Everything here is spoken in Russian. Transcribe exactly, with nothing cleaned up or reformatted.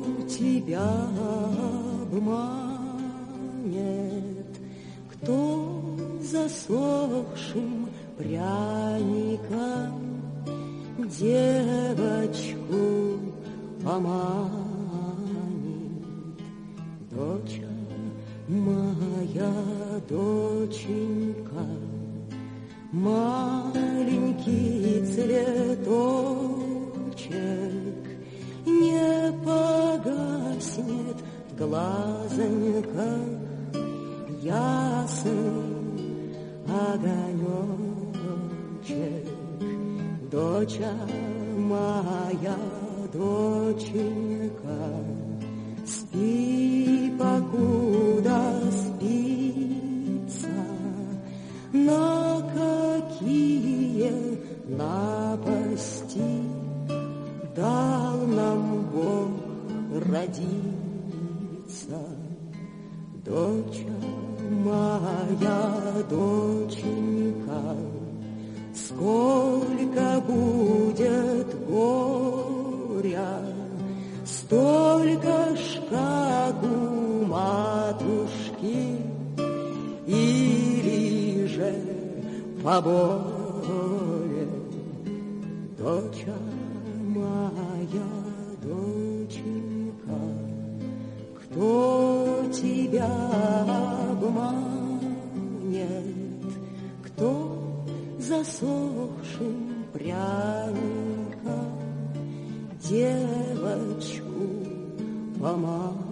тебя обманет, кто засохшим пряником девочку поманит. Доча моя, доченька, маленький цветочек не погаснет в глазоньках ясный огонечек. Доча моя, доченька, спи, покуда спится, на какие напасти дал нам Бог родиться. Доча моя, доченька, сколько будет горя, столько ж, как у матушки, или же поболе. Доча моя, доченька, кто тебя обманет, кто засохшим пряником девочку поманит.